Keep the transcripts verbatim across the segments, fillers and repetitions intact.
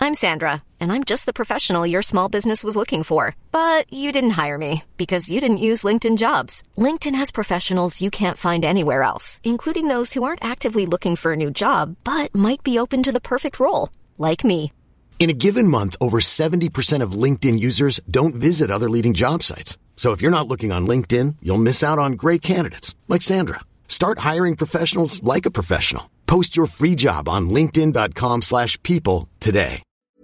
I'm Sandra, and I'm just the professional your small business was looking for. But you didn't hire me because you didn't use LinkedIn Jobs. LinkedIn has professionals you can't find anywhere else, including those who aren't actively looking for a new job, but might be open to the perfect role, like me. In a given month, over seventy percent of LinkedIn users don't visit other leading job sites. So if you're not looking on LinkedIn, you'll miss out on great candidates like Sandra. Start hiring professionals like a professional. Post your free job on linkedin.com slash people today.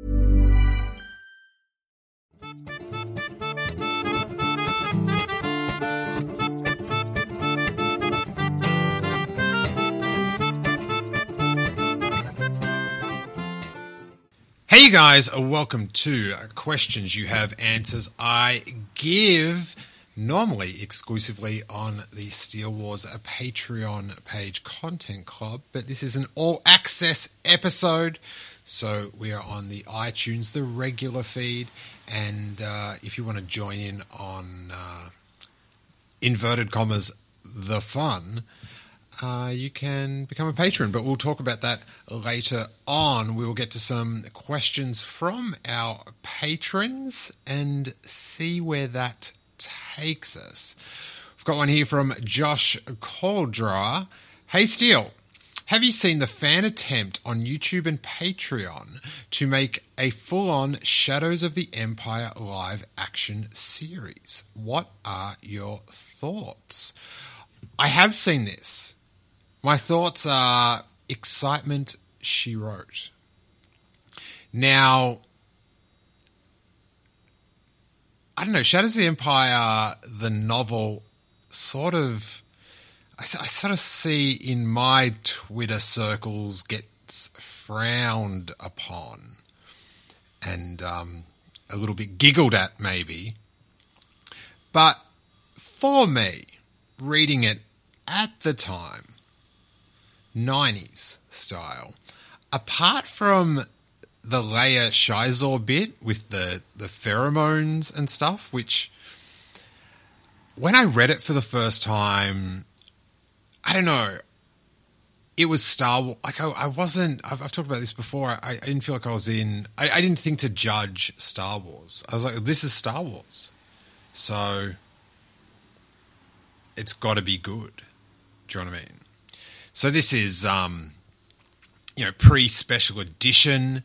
Hey guys, welcome to Questions You Have, Answers I Give, normally exclusively on the Steele Wars Patreon page Content Club, but this is an all-access episode, so we are on the iTunes, the regular feed, and uh, if you want to join in on, uh, inverted commas, the fun, Uh, you can become a patron, but we'll talk about that later on. We will get to some questions from our patrons and see where that takes us. We've got one here from Josh Caldra. Hey, Steele, have you seen the fan attempt on YouTube and Patreon to make a full-on Shadows of the Empire live action series? What are your thoughts? I have seen this. My thoughts are excitement, she wrote. Now, I don't know, Shadows of the Empire, the novel, sort of, I, I sort of see in my Twitter circles gets frowned upon and um, a little bit giggled at maybe. But for me, reading it at the time, nineties style, apart from the Leia Shizor bit with the, the pheromones and stuff, which when I read it for the first time, I don't know, it was Star Wars. Like I, I wasn't, I've, I've talked about this before, I, I didn't feel like I was in, I, I didn't think to judge Star Wars. I was like, this is Star Wars. So it's got to be good. Do you know what I mean? So this is, um, you know, pre-special edition,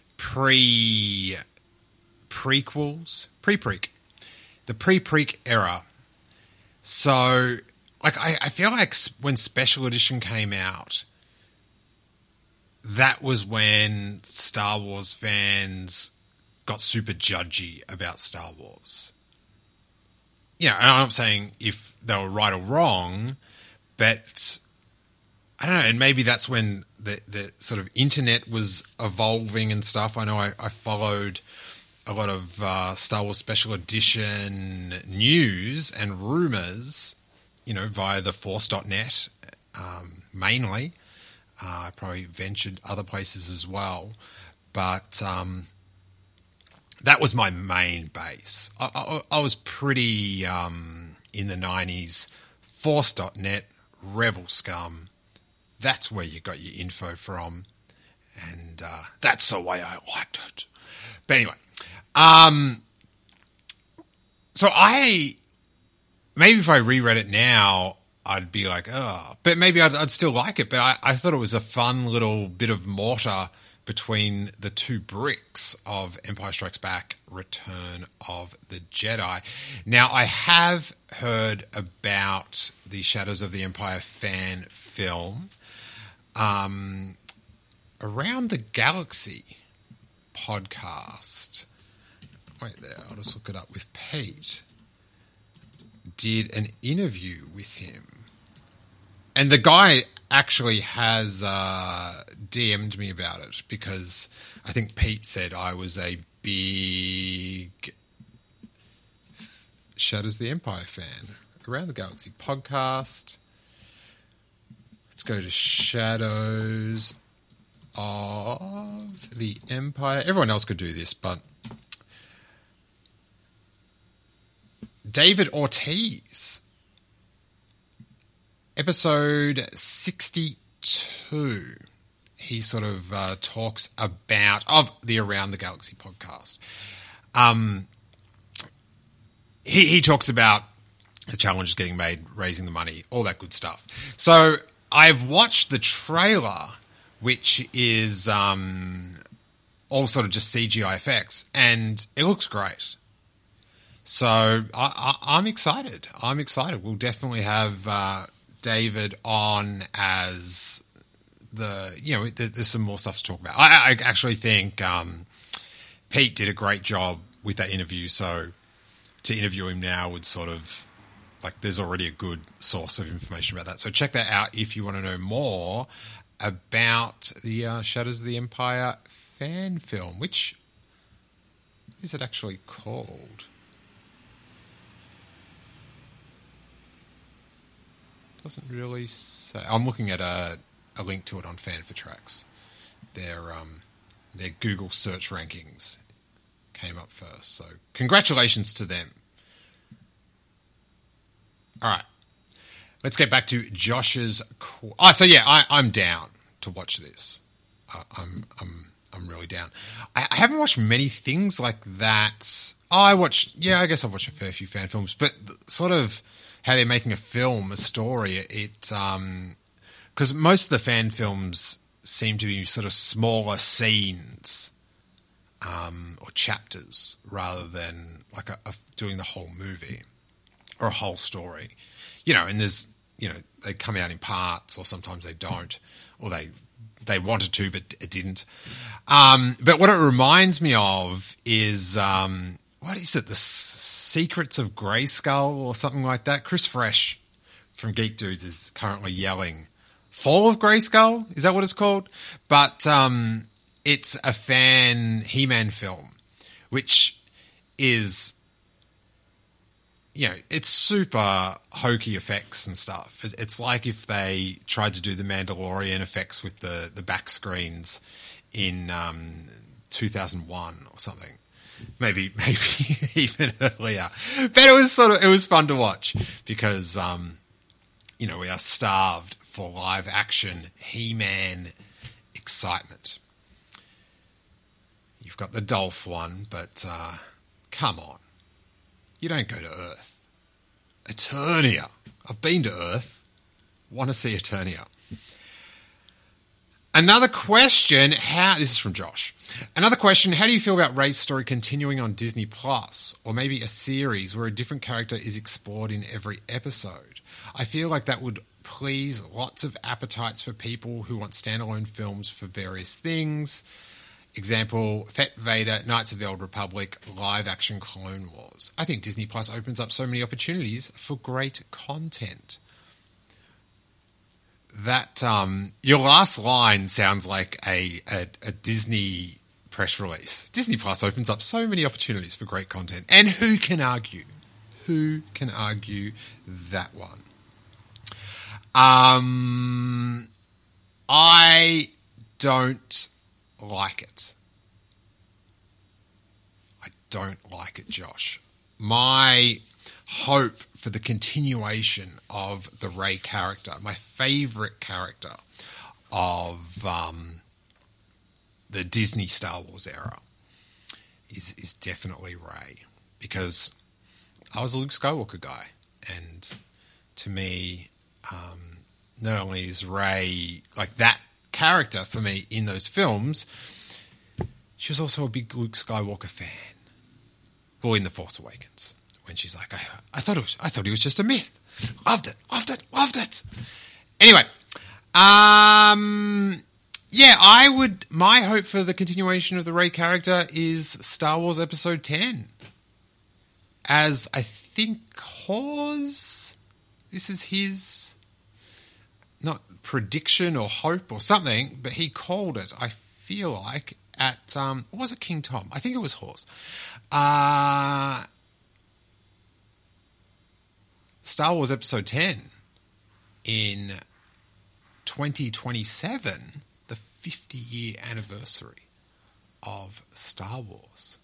pre-prequels, pre-preq, the pre-preq era. So, like, I, I feel like when special edition came out, that was when Star Wars fans got super judgy about Star Wars. You know, and I'm not saying if they were right or wrong, but I don't know, and maybe that's when the, the sort of internet was evolving and stuff. I know I, I followed a lot of uh, Star Wars Special Edition news and rumors, you know, via the force dot net um, mainly. Uh, I probably ventured other places as well. But um, that was my main base. I, I, I was pretty um, in the nineties, force dot net, Rebel Scum. That's where you got your info from, and uh, that's the way I liked it. But anyway, um, so I, maybe if I reread it now, I'd be like, oh, but maybe I'd, I'd still like it, but I, I thought it was a fun little bit of mortar between the two bricks of Empire Strikes Back, Return of the Jedi. Now, I have heard about the Shadows of the Empire fan film, Um, Around the Galaxy podcast. Wait there, I'll just look it up with Pete. Did an interview with him. And the guy actually has uh, D M'd me about it because I think Pete said I was a big Shadows of the Empire fan. Around the Galaxy podcast. Let's go to Shadows of the Empire. Everyone else could do this, but David Ortiz, episode sixty-two. he sort of uh, talks about, of the Around the Galaxy podcast. Um, he, he talks about the challenges getting made, raising the money, all that good stuff. So I've watched the trailer, which is um, all sort of just C G I effects, and it looks great. So I, I, I'm excited. I'm excited. We'll definitely have uh, David on as the, you know, there's some more stuff to talk about. I, I actually think um, Pete did a great job with that interview. So to interview him now would sort of, like, there's already a good source of information about that. So check that out if you want to know more about the uh, Shadows of the Empire fan film, which what is it actually called? Doesn't really say. I'm looking at a, a link to it on Fan for Tracks. Their um, their Google search rankings came up first, so congratulations to them. All right, let's get back to Josh's. Qu- oh, so yeah, I, I'm down to watch this. Uh, I'm I'm I'm really down. I, I haven't watched many things like that. Oh, I watched. Yeah, I guess I've watched a fair few fan films, but sort of how they're making a film, a story. It um, because most of the fan films seem to be sort of smaller scenes um, or chapters rather than like a, a, doing the whole movie or a whole story. You know, and there's, you know, they come out in parts, or sometimes they don't, or they they wanted to but it didn't. Um, but what it reminds me of is um, what is it? The Secrets of Grayskull or something like that. Chris Fresh from Geek Dudes is currently yelling Fall of Grayskull. Is that what it's called? But um, it's a fan He-Man film, which is, you know, it's super hokey effects and stuff. It's like if they tried to do the Mandalorian effects with the, the back screens in um, two thousand one or something. Maybe, maybe even earlier. But it was sort of, it was fun to watch because, um, you know, we are starved for live action He-Man excitement. You've got the Dolph one, but uh, come on. You don't go to Earth. Eternia. I've been to Earth. Want to see Eternia. Another question, how, this is from Josh. Another question, how do you feel about Rey's story continuing on Disney Plus, or maybe a series where a different character is explored in every episode? I feel like that would please lots of appetites for people who want standalone films for various things. Example, Fett Vader, Knights of the Old Republic, live-action Clone Wars. I think Disney Plus opens up so many opportunities for great content. That um, your last line sounds like a, a, a Disney press release. Disney Plus opens up so many opportunities for great content. And who can argue? Who can argue that one? Um, I don't like it. I don't like it, Josh. My hope for the continuation of the Rey character, my favourite character of um, the Disney Star Wars era, is is definitely Rey, because I was a Luke Skywalker guy, and to me, um, not only is Rey like that character for me in those films, she was also a big Luke Skywalker fan. Well, in The Force Awakens, when she's like, I, I thought it was, I thought he was just a myth. Loved it, loved it, loved it. Anyway, um, yeah, I would. My hope for the continuation of the Rey character is Star Wars Episode ten, as I think Hawes, this is his not prediction or hope or something, but he called it. I feel like at um, or was it King Tom? I think it was Hawes. Uh, Star Wars Episode ten in twenty twenty-seven, the fifty-year anniversary of Star Wars.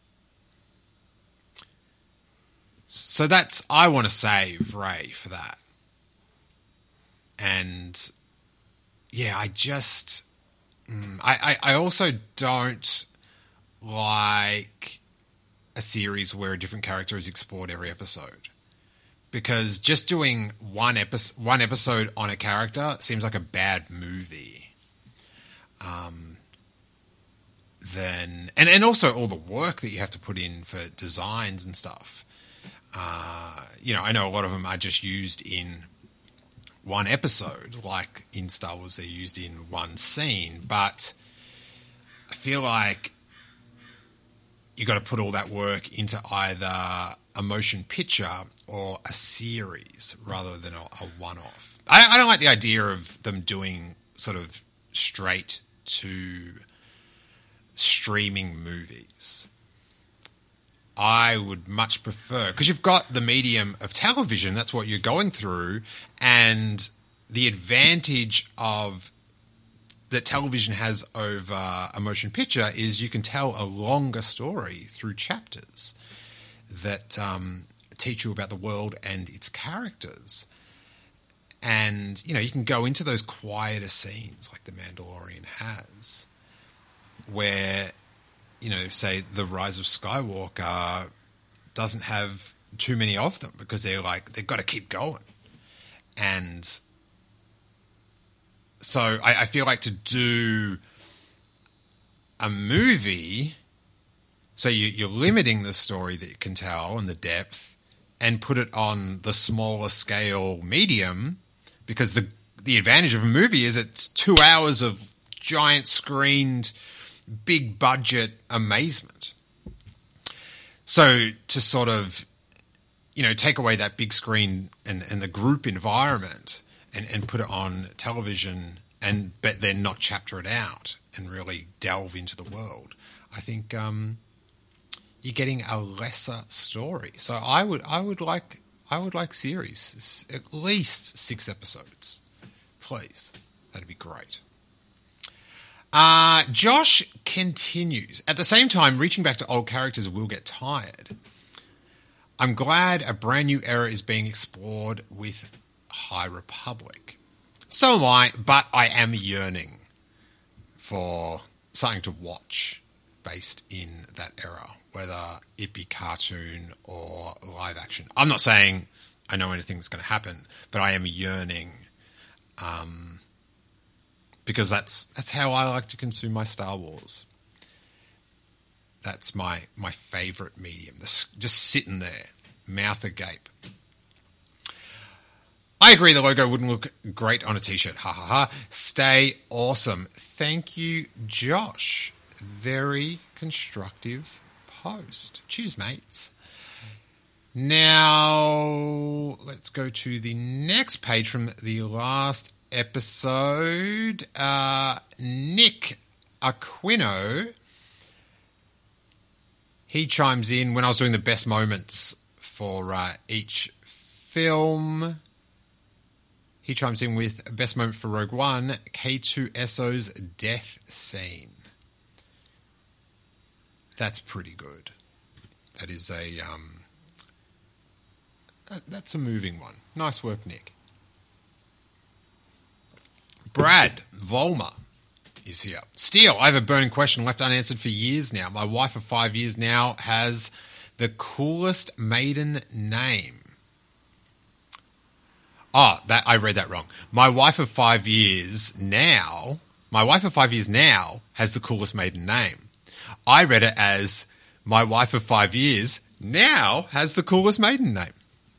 So that's, I want to save Rey for that. And yeah, I just, I, I, I also don't like a series where a different character is explored every episode. Because just doing one, epi- one episode on a character seems like a bad movie. Um, then and, and also all the work that you have to put in for designs and stuff. Uh, you know, I know a lot of them are just used in one episode, like in Star Wars they're used in one scene, but I feel like you got to put all that work into either a motion picture or a series rather than a, a one-off. I, I don't like the idea of them doing sort of straight to streaming movies. I would much prefer, because you've got the medium of television, that's what you're going through, and the advantage of that television has over a motion picture is you can tell a longer story through chapters that um, teach you about the world and its characters. And, you know, you can go into those quieter scenes like The Mandalorian has, where, you know, say The Rise of Skywalker doesn't have too many of them because they're like, they've got to keep going. And so I, I feel like to do a movie, so you, you're limiting the story that you can tell and the depth and put it on the smaller scale medium, because the the advantage of a movie is it's two hours of giant screened, big budget amazement. So to sort of, you know, take away that big screen and, and the group environment and, and put it on television and but then not chapter it out and really delve into the world, I think um, you're getting a lesser story. So I would I would like I would like series, at least six episodes, please. That'd be great. Uh, Josh continues. At the same time, reaching back to old characters will get tired. I'm glad a brand new era is being explored with High Republic. So am I, but I am yearning for something to watch based in that era, whether it be cartoon or live action. I'm not saying I know anything that's going to happen, but I am yearning um, because that's that's how I like to consume my Star Wars. That's my my favourite medium, this, just sitting there, mouth agape. I agree the logo wouldn't look great on a t-shirt. Ha ha ha. Stay awesome. Thank you, Josh. Very constructive post. Cheers, mates. Now, let's go to the next page from the last episode. Uh, Nick Aquino. He chimes in when I was doing the best moments for uh, each film. He chimes in with best moment for Rogue One, K two S O's death scene. That's pretty good. That is a um, that's a moving one. Nice work, Nick. Brad Volmer is here. Steele, I have a burning question left unanswered for years now. My wife of five years now has the coolest maiden name. Oh, that I read that wrong. My wife of five years now, my wife of five years now has the coolest maiden name. I read it as my wife of five years now has the coolest maiden name.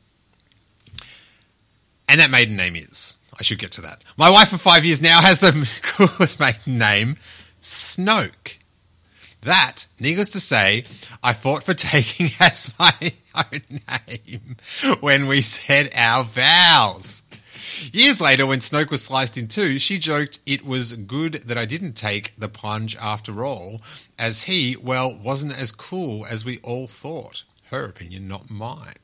And that maiden name is, I should get to that. My wife of five years now has the coolest maiden name, Snoke. That, needless to say, I fought for taking as my own name when we said our vows. Years later, when Snoke was sliced in two, she joked it was good that I didn't take the plunge after all, as he, well, wasn't as cool as we all thought. Her opinion, not mine.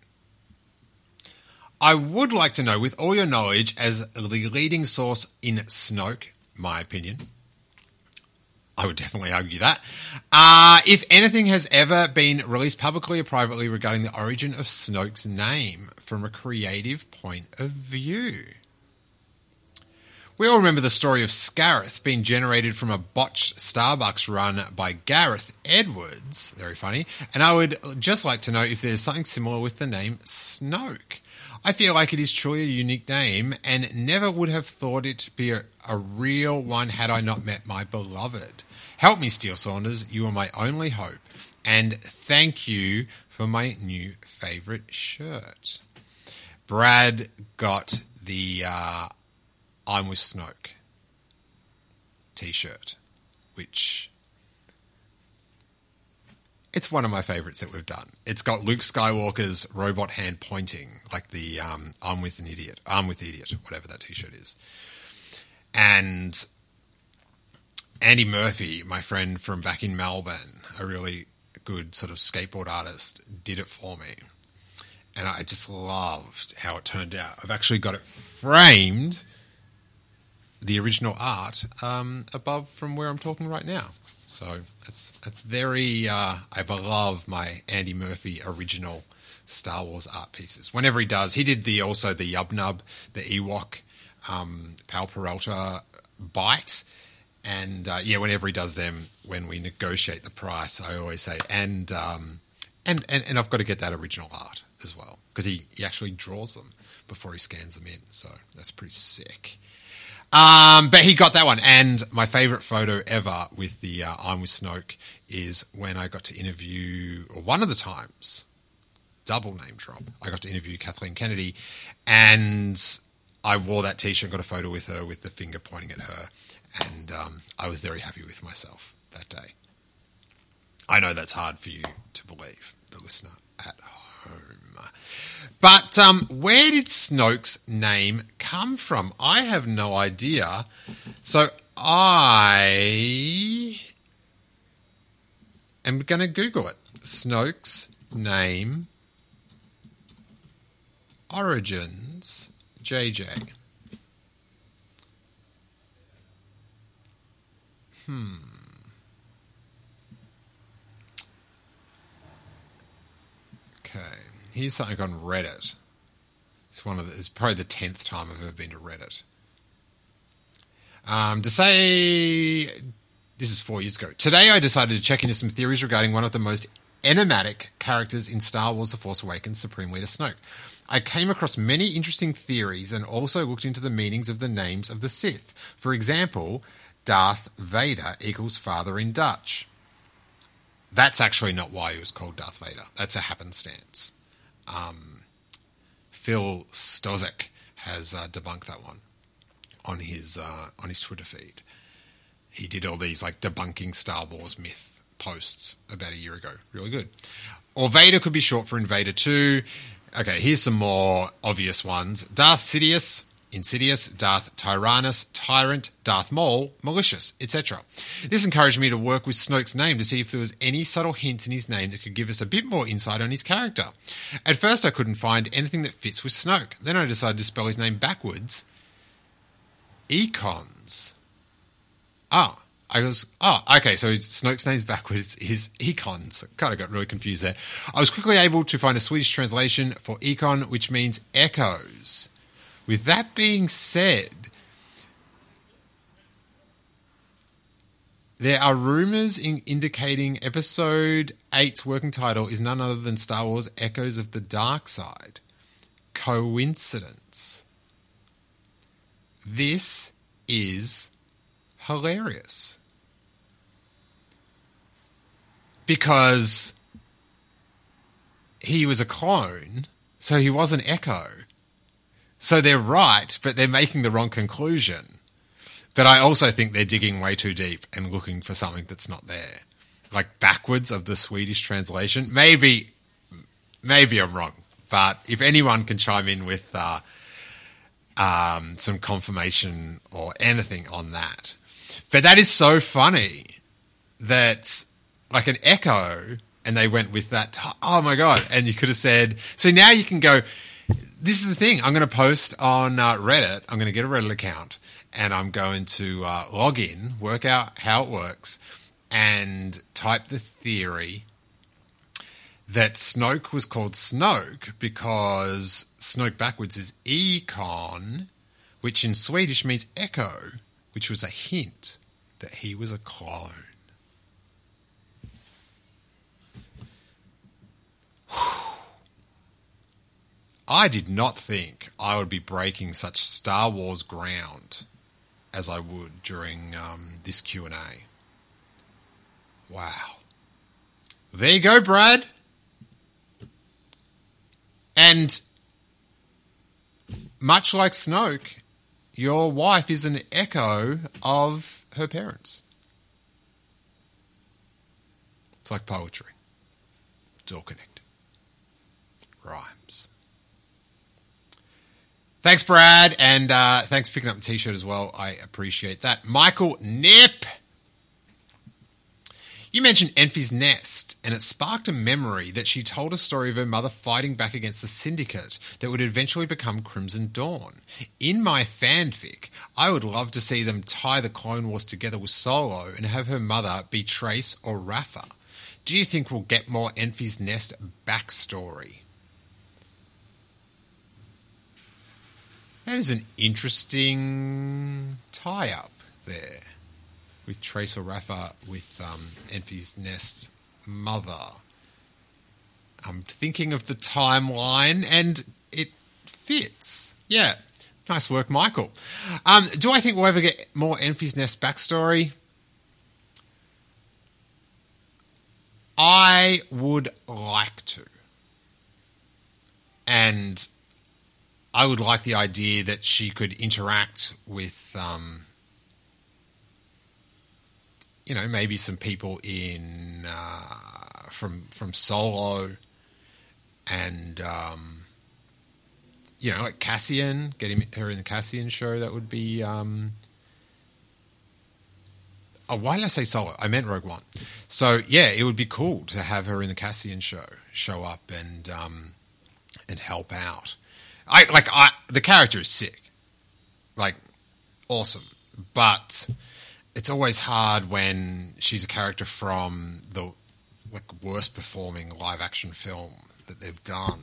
I would like to know, with all your knowledge as the leading source in Snoke, my opinion, I would definitely argue that. Uh, if anything has ever been released publicly or privately regarding the origin of Snoke's name from a creative point of view. We all remember the story of Scarith being generated from a botched Starbucks run by Gareth Edwards. Very funny. And I would just like to know if there's something similar with the name Snoke. I feel like it is truly a unique name and never would have thought it to be a, a real one had I not met my beloved. Help me, Steele Saunders. You are my only hope. And thank you for my new favourite shirt. Brad got the uh, I'm with Snoke t-shirt, which it's one of my favourites that we've done. It's got Luke Skywalker's robot hand pointing, like the um, I'm with an idiot, I'm with the idiot, whatever that t-shirt is. And Andy Murphy, my friend from back in Melbourne, a really good sort of skateboard artist, did it for me. And I just loved how it turned out. I've actually got it framed, the original art, um, above from where I'm talking right now. So it's, it's very, uh, I love my Andy Murphy original Star Wars art pieces. Whenever he does, he did the also the Yub Nub, the Ewok, um, Pal Peralta bite. And, uh, yeah, whenever he does them, when we negotiate the price, I always say, and um, and, and, and I've got to get that original art as well, because he, he actually draws them before he scans them in. So that's pretty sick. Um, but he got that one. And my favourite photo ever with the uh, I'm with Snoke is when I got to interview, or one of the times, double name drop, I got to interview Kathleen Kennedy, and I wore that t-shirt, got a photo with her with the finger pointing at her. And um, I was very happy with myself that day. I know that's hard for you to believe, the listener at home. But um, where did Snoke's name come from? I have no idea. So I am going to Google it. Snoke's name origins J J. Hmm. Okay. Here's something on Reddit. It's one of the, it's probably the tenth time I've ever been to Reddit. Um, to say, this is four years ago. Today I decided to check into some theories regarding one of the most enigmatic characters in Star Wars The Force Awakens, Supreme Leader Snoke. I came across many interesting theories and also looked into the meanings of the names of the Sith. For example, Darth Vader equals father in Dutch. That's actually not why he was called Darth Vader. That's a happenstance. Um, Phil Stozic has uh, debunked that one on his uh, on his Twitter feed. He did all these like debunking Star Wars myth posts about a year ago. Really good. Or Vader could be short for Invader two. Okay, here's some more obvious ones. Darth Sidious, Insidious, Darth Tyrannus, Tyrant, Darth Maul, Malicious, et cetera. This encouraged me to work with Snoke's name to see if there was any subtle hints in his name that could give us a bit more insight on his character. At first I couldn't find anything that fits with Snoke. Then I decided to spell his name backwards. Econs. Ah, I was, oh, okay, so Snoke's name's backwards is Econs. Kind of got really confused there. I was quickly able to find a Swedish translation for Econ, which means echoes. With that being said, there are rumours in indicating Episode eight's working title is none other than Star Wars Echoes of the Dark Side. Coincidence? This is hilarious. Because he was a clone, so he was an Echo. So they're right, but they're making the wrong conclusion. But I also think they're digging way too deep and looking for something that's not there. Like backwards of the Swedish translation. Maybe, maybe I'm wrong. But if anyone can chime in with uh, um, some confirmation or anything on that. But that is so funny that like an Echo, and they went with that. T- oh my God. And you could have said, so now you can go, this is the thing. I'm going to post on uh, Reddit. I'm going to get a Reddit account and I'm going to uh, log in, work out how it works, and type the theory that Snoke was called Snoke because Snoke backwards is Econ, which in Swedish means echo, which was a hint that he was a clone. I did not think I would be breaking such Star Wars ground as I would during um, this Q and A. Wow. There you go, Brad. And much like Snoke, your wife is an echo of her parents. It's like poetry. It's all connected. Rhymes. Thanks, Brad, and uh, thanks for picking up the T-shirt as well. I appreciate that. Michael Nip. You mentioned Enfys Nest, and it sparked a memory that she told a story of her mother fighting back against the Syndicate that would eventually become Crimson Dawn. In my fanfic, I would love to see them tie the Clone Wars together with Solo and have her mother be Trace or Rafa. Do you think we'll get more Enfys Nest backstory? That is an interesting tie-up there with Trace or Rafa with um, Enfys Nest's mother. I'm thinking of the timeline and it fits. Yeah, nice work, Michael. Um, do I think we'll ever get more Enfys Nest backstory? I would like to. And I would like the idea that she could interact with, um, you know, maybe some people in uh, from from Solo, and um, you know, like Cassian, getting her in the Cassian show. That would be. Um, oh, why did I say Solo? I meant Rogue One. So yeah, it would be cool to have her in the Cassian show, show up and um, and help out. I like I the character is sick, like awesome, but it's always hard when she's a character from the like worst performing live action film that they've done.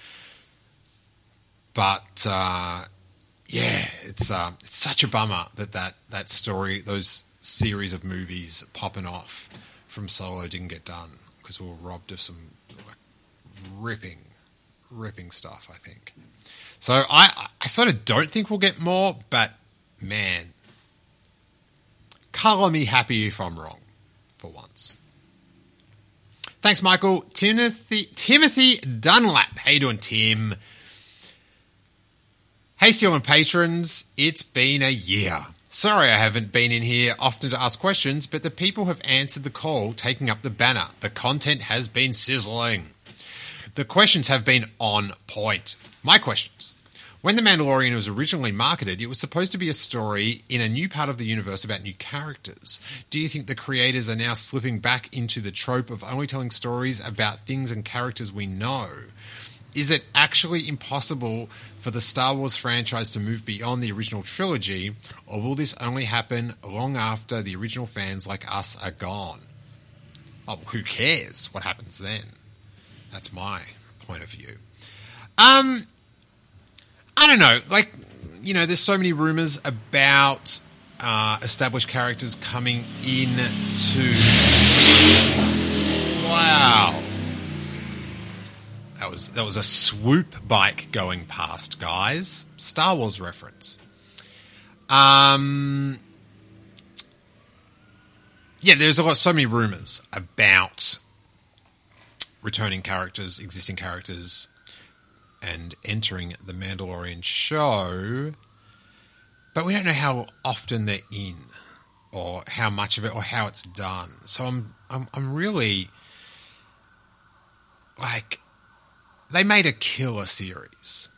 But uh, yeah, it's uh, it's such a bummer that, that that story, those series of movies popping off from Solo didn't get done because we were robbed of some like, ripping, ripping stuff, I think. So I, I sort of don't think we'll get more, but man, colour me happy if I'm wrong for once. Thanks, Michael. Timothy Timothy Dunlap. How you doing, Tim? Hey, Steel and patrons. It's been a year. Sorry I haven't been in here often to ask questions, but the people have answered the call, taking up the banner. The content has been sizzling. The questions have been on point. My questions. When The Mandalorian was originally marketed, it was supposed to be a story in a new part of the universe about new characters. Do you think the creators are now slipping back into the trope of only telling stories about things and characters we know? Is it actually impossible for the Star Wars franchise to move beyond the original trilogy, or will this only happen long after the original fans like us are gone? Oh, who cares what happens then? That's my point of view. Um... I don't know, like, you know, there's so many rumors about uh, established characters coming in to... Wow. That was, that was a swoop bike going past, guys. Star Wars reference. Um, yeah, there's a lot, so many rumors about returning characters, existing characters, and entering the Mandalorian show, but we don't know how often they're in, or how much of it, or how it's done. So I'm, I'm, I'm really like, they made a killer series,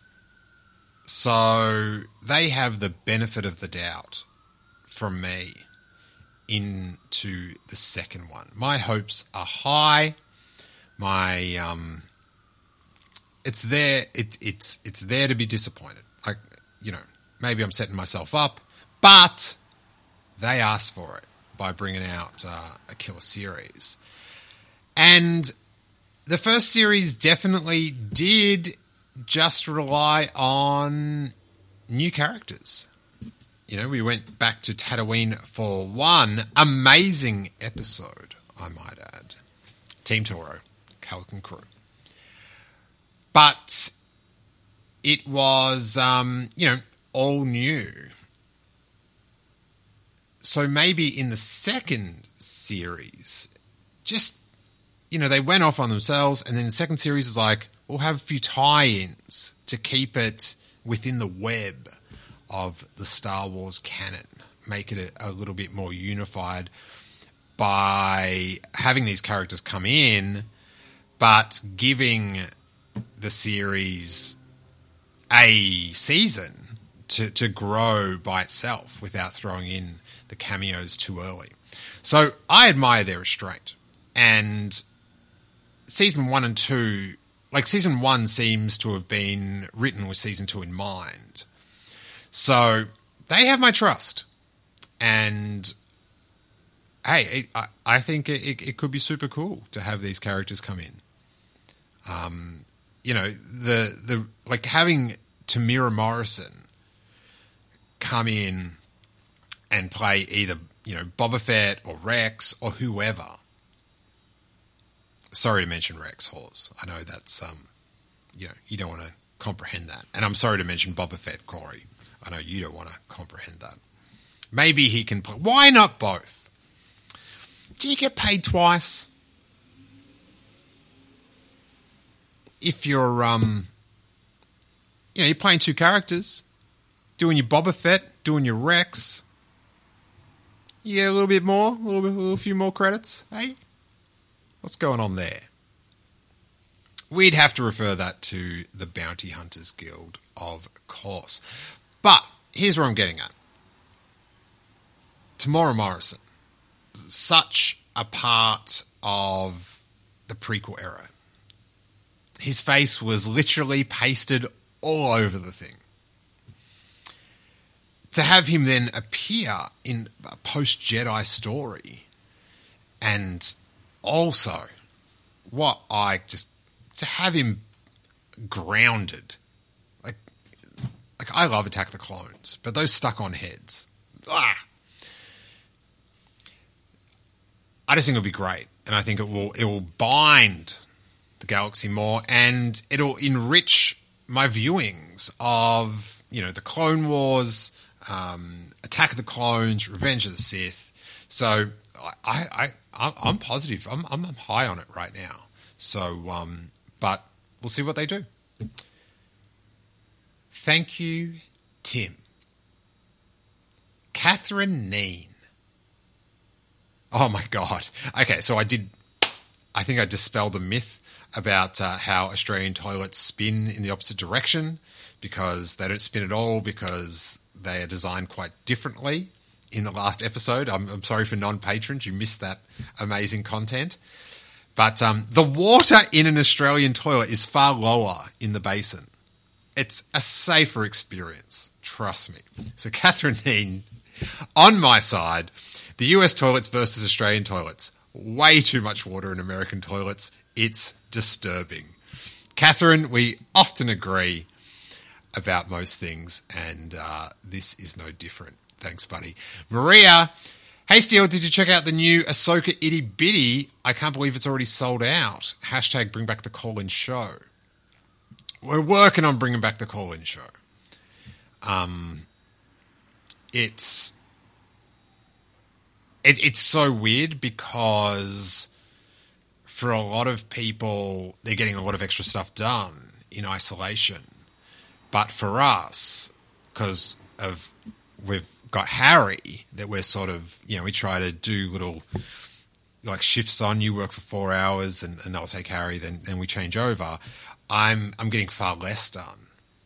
so they have the benefit of the doubt from me into the second one. My hopes are high. My um. It's there. It, it's it's there to be disappointed. Like, you know, maybe I'm setting myself up, but they asked for it by bringing out uh, a killer series, and the first series definitely did just rely on new characters. You know, we went back to Tatooine for one amazing episode, I might add. Team Toro, Calican Crew. But it was, um, you know, all new. So maybe in the second series, just, you know, they went off on themselves, and then the second series is like, we'll have a few tie-ins to keep it within the web of the Star Wars canon, make it a, a little bit more unified by having these characters come in, but giving the series a season to, to grow by itself without throwing in the cameos too early. So I admire their restraint. And season one and two, like season one seems to have been written with season two in mind. So they have my trust. And hey, it, I, I think it, it, it could be super cool to have these characters come in. Um, you know, the the like having Tamira Morrison come in and play either, you know, Boba Fett or Rex or whoever. Sorry to mention Rex, Hawes. I know that's, um, you know, you don't want to comprehend that. And I'm sorry to mention Boba Fett, Corey. I know you don't want to comprehend that. Maybe he can play. Why not both? Do you get paid twice? If you're, um, you know, you're playing two characters, doing your Boba Fett, doing your Rex. You get a little bit more, a little bit, a little few more credits. Hey, what's going on there? We'd have to refer that to the Bounty Hunters Guild, of course. But here's where I'm getting at. Tamora Morrison, such a part of the prequel era. His face was literally pasted all over the thing. To have him then appear in a post-Jedi story, and also what I just, to have him grounded, like, like I love Attack of the Clones, but those stuck-on heads, ah, I just think it'll be great, and I think it will it will bind the galaxy more, and it'll enrich my viewings of, you know, the Clone Wars, um, Attack of the Clones, Revenge of the Sith. So I, I, I'm positive. I'm, I'm high on it right now. So, um, but we'll see what they do. Thank you, Tim. Catherine Neen. Oh my God. Okay, so I did, I think I dispelled the myth about uh, how Australian toilets spin in the opposite direction, because they don't spin at all, because they are designed quite differently in the last episode. I'm, I'm sorry for non-patrons, you missed that amazing content. But um, the water in an Australian toilet is far lower in the basin. It's a safer experience, trust me. So Catherine Neen, on my side, the U S toilets versus Australian toilets. Way too much water in American toilets. It's disturbing. Catherine, we often agree about most things, and uh, this is no different. Thanks, buddy. Maria, hey, Steele, did you check out the new Ahsoka Itty Bitty? I can't believe it's already sold out. Hashtag bring back the call-in show. We're working on bringing back the call-in show. Um, it's it, it's so weird because for a lot of people, they're getting a lot of extra stuff done in isolation. But for us, because of we've got Harry, that we're sort of, you know, we try to do little like shifts on. You work for four hours, and, and I'll take Harry. Then then we change over. I'm I'm getting far less done,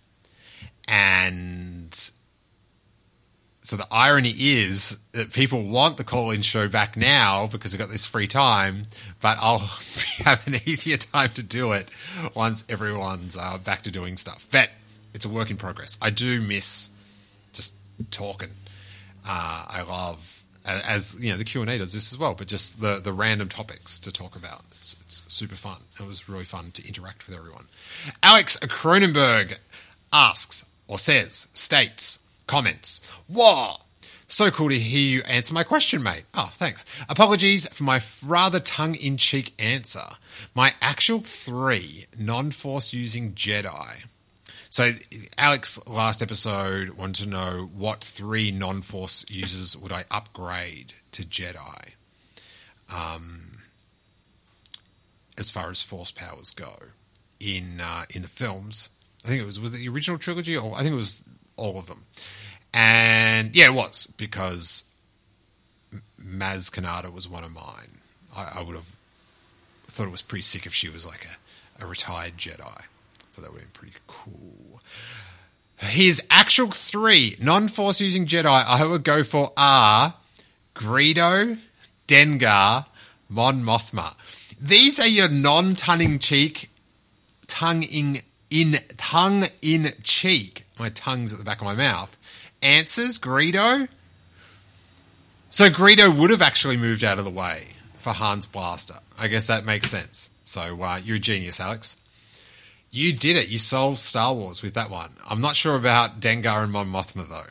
and so the irony is that people want the call-in show back now because they've got this free time, but I'll have an easier time to do it once everyone's uh, back to doing stuff. But it's a work in progress. I do miss just talking. Uh, I love, as you know, the Q and A does this as well, but just the, the random topics to talk about. It's, it's super fun. It was really fun to interact with everyone. Alex Cronenberg asks, or says, states, comments, "Whoa! So cool to hear you answer my question, mate." Oh, thanks. Apologies for my rather tongue-in-cheek answer. My actual three non-Force using Jedi. So Alex, last episode, wanted to know what three non-Force users would I upgrade to Jedi um, as far as Force powers go in uh, in the films. I think it was, was it the original trilogy? Or I think it was all of them. And yeah, it was, because Maz Kanata was one of mine. I, I would have thought it was pretty sick if she was like a, a retired Jedi. I thought that would have been pretty cool. His actual three non-Force using Jedi I would go for are Greedo, Dengar, Mon Mothma. These are your non-tongue-in-cheek, tongue-in, in, tongue-in-cheek, my tongue's at the back of my mouth, answers. Greedo. So Greedo would have actually moved out of the way for Han's blaster. I guess that makes sense. So uh, you're a genius, Alex. You did it. You solved Star Wars with that one. I'm not sure about Dengar and Mon Mothma, though.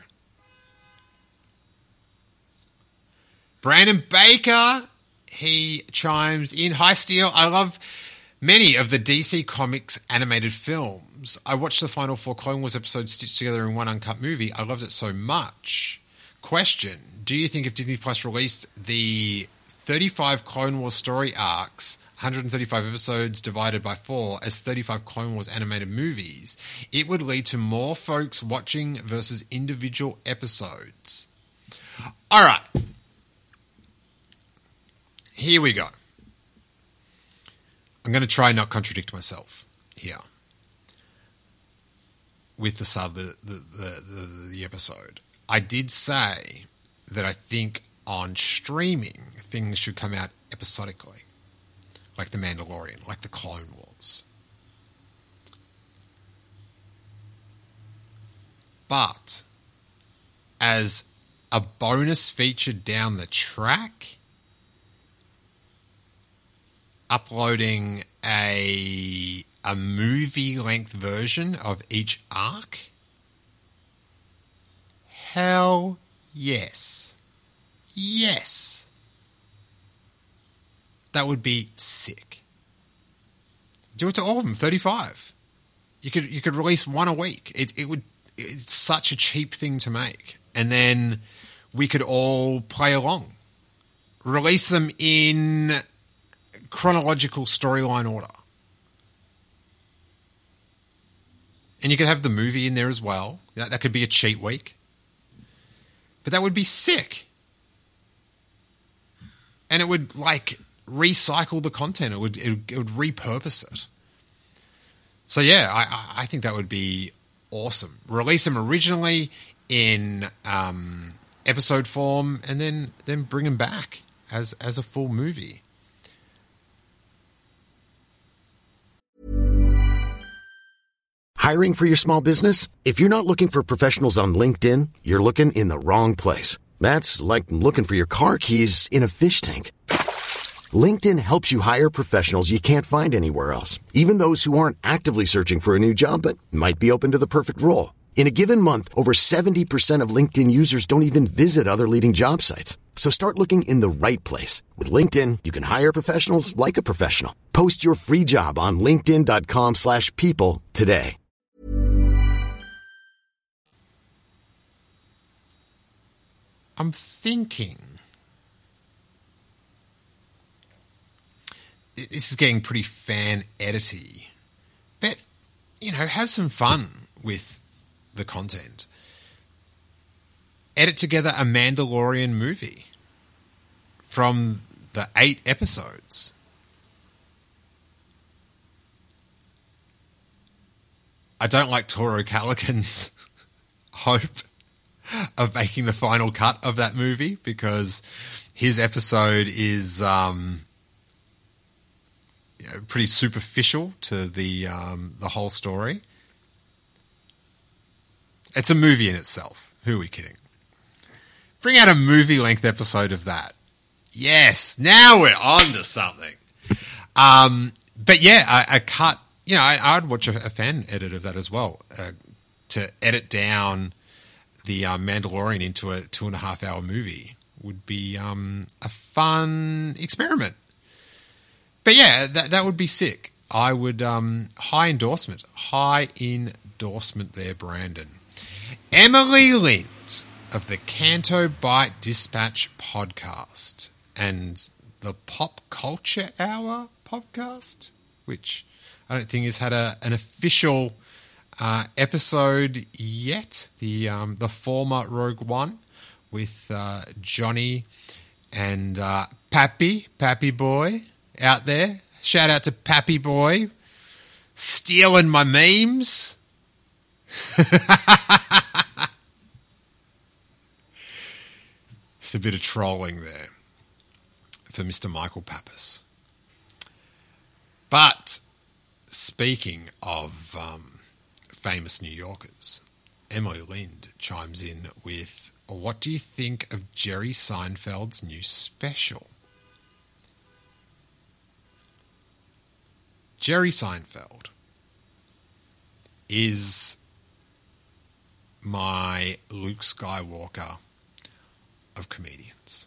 Brandon Baker, he chimes in. Hi, Steele. I love many of the D C Comics animated films. I watched the final four Clone Wars episodes stitched together in one uncut movie. I loved it so much. Question. Do you think if Disney Plus released the thirty-five Clone Wars story arcs, one hundred thirty-five episodes divided by four, as thirty-five Clone Wars animated movies, it would lead to more folks watching versus individual episodes? All right. Here we go. I'm going to try and not contradict myself here with the sub the the, the, the the episode. I did say that I think on streaming things should come out episodically, like The Mandalorian, like The Clone Wars. But as a bonus feature down the track, uploading a a movie-length version of each arc? Hell yes. Yes. That would be sick. Do it to all of them, thirty-five. You could you could release one a week. It it would it's such a cheap thing to make. And then we could all play along. Release them in chronological storyline order. And you could have the movie in there as well. That, that could be a cheat week. But that would be sick. And it would, like, recycle the content. It would it, it would repurpose it. So, yeah, I, I think that would be awesome. Release them originally in um, episode form and then, then bring them back as as a full movie. Hiring for your small business? If you're not looking for professionals on LinkedIn, you're looking in the wrong place. That's like looking for your car keys in a fish tank. LinkedIn helps you hire professionals you can't find anywhere else, even those who aren't actively searching for a new job but might be open to the perfect role. In a given month, over seventy percent of LinkedIn users don't even visit other leading job sites. So start looking in the right place. With LinkedIn, you can hire professionals like a professional. Post your free job on linkedin.com slash people today. I'm thinking this is getting pretty fan edity, but, you know, have some fun with the content. Edit together a Mandalorian movie from the eight episodes. I don't like Toro Calican's hope of making the final cut of that movie because his episode is um, you know, pretty superficial to the um, the whole story. It's a movie in itself. Who are we kidding? Bring out a movie-length episode of that. Yes, now we're on to something. Um, but yeah, a, a cut. You know, I, I'd watch a, a fan edit of that as well. Uh, to edit down the uh, Mandalorian into a two and a half hour movie would be um, a fun experiment. But yeah, that that would be sick. I would um, high endorsement, high endorsement there, Brandon. Emily Lind of the Canto Bite Dispatch podcast and the Pop Culture Hour podcast, which I don't think has had a an official uh, episode yet. The um, the former Rogue One with uh, Johnny and uh, Pappy, Pappy Boy out there. Shout out to Pappy Boy, stealing my memes. Just a bit of trolling there for Mister Michael Pappas. But speaking of um, famous New Yorkers, Emily Lind chimes in with, what do you think of Jerry Seinfeld's new special? Jerry Seinfeld is my Luke Skywalker of comedians.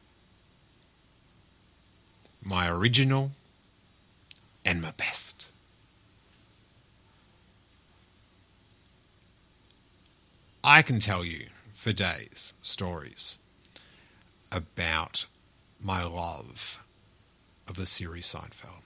My original and my best. I can tell you for days stories about my love of the series Seinfeld.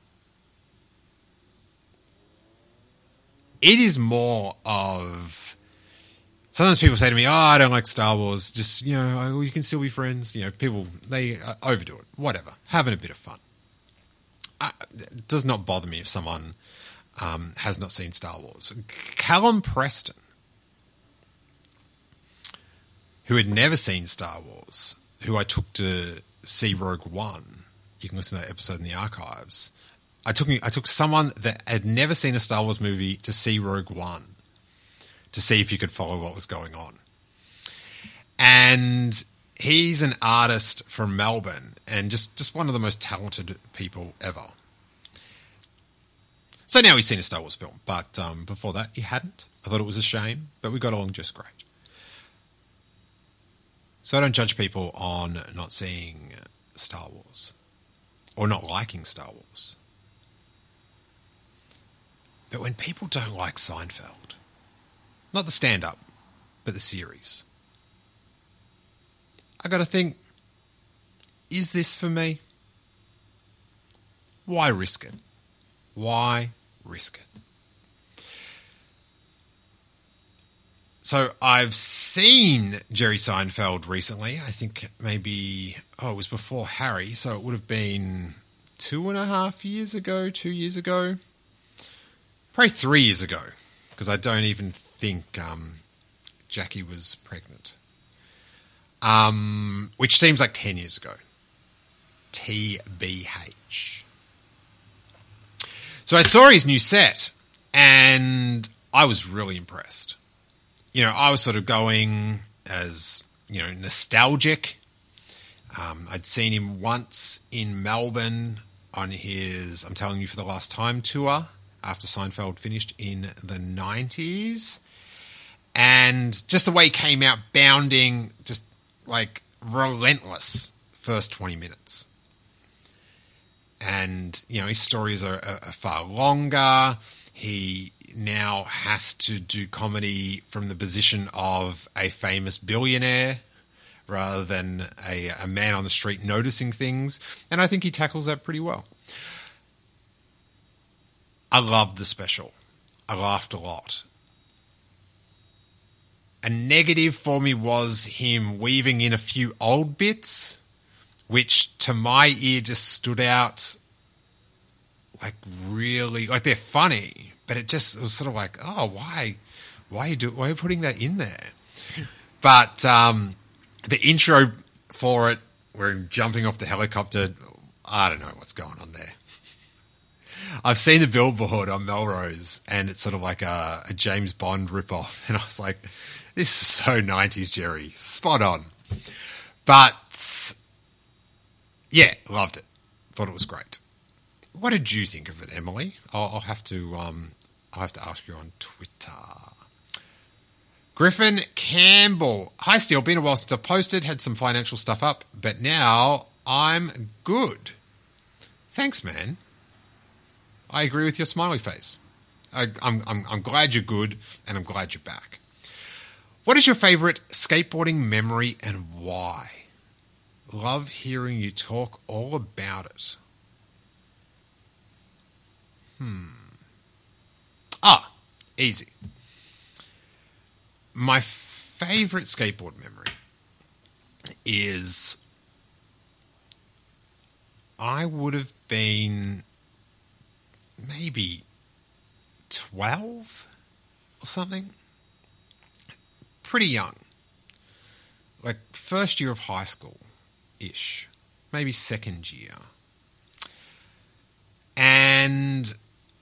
It is more of... Sometimes people say to me, oh, I don't like Star Wars. Just, you know, you can still be friends. You know, people, they uh, overdo it. Whatever. Having a bit of fun. Uh, it does not bother me if someone um, has not seen Star Wars. Callum Preston, who had never seen Star Wars, who I took to see Rogue One. You can listen to that episode in the archives. I took I took someone that had never seen a Star Wars movie to see Rogue One, to see if you could follow what was going on. And he's an artist from Melbourne and just, just one of the most talented people ever. So now he's seen a Star Wars film, but um, before that he hadn't. I thought it was a shame, but we got along just great. So I don't judge people on not seeing Star Wars or not liking Star Wars. But when people don't like Seinfeld, not the stand-up, but the series, I got to think, is this for me? Why risk it? Why risk it? So I've seen Jerry Seinfeld recently. I think maybe, oh, it was before Harry, so it would have been two and a half years ago, two years ago. Probably three years ago, because I don't even think um, Jackie was pregnant. Um, which seems like ten years ago. T B H. So I saw his new set, and I was really impressed. You know, I was sort of going as, you know, nostalgic. Um, I'd seen him once in Melbourne on his I'm Telling You for the Last Time tour, after Seinfeld finished in the nineties. And just the way he came out bounding, just like relentless first twenty minutes. And, you know, his stories are, are, are far longer. He now has to do comedy from the position of a famous billionaire rather than a, a man on the street noticing things. And I think he tackles that pretty well. I loved the special. I laughed a lot. A negative for me was him weaving in a few old bits, which to my ear just stood out like really, like they're funny, but it just it was sort of like, oh, why, why are you do, why are you putting that in there? But um, the intro for it, we're jumping off the helicopter. I don't know what's going on there. I've seen the billboard on Melrose, and it's sort of like a, a James Bond ripoff, and I was like, this is so nineties, Jerry. Spot on. But, yeah, loved it. Thought it was great. What did you think of it, Emily? I'll, I'll have to um, I'll have to ask you on Twitter. Griffin Campbell. Hi, Steele. Been a while since I've posted. Had some financial stuff up, but now I'm good. Thanks, man. I agree with your smiley face. I, I'm, I'm, I'm glad you're good, and I'm glad you're back. What is your favourite skateboarding memory and why? Love hearing you talk all about it. Hmm. Ah, easy. My favourite skateboard memory is I would have been maybe twelve or something. Pretty young. Like first year of high school-ish. Maybe second year. And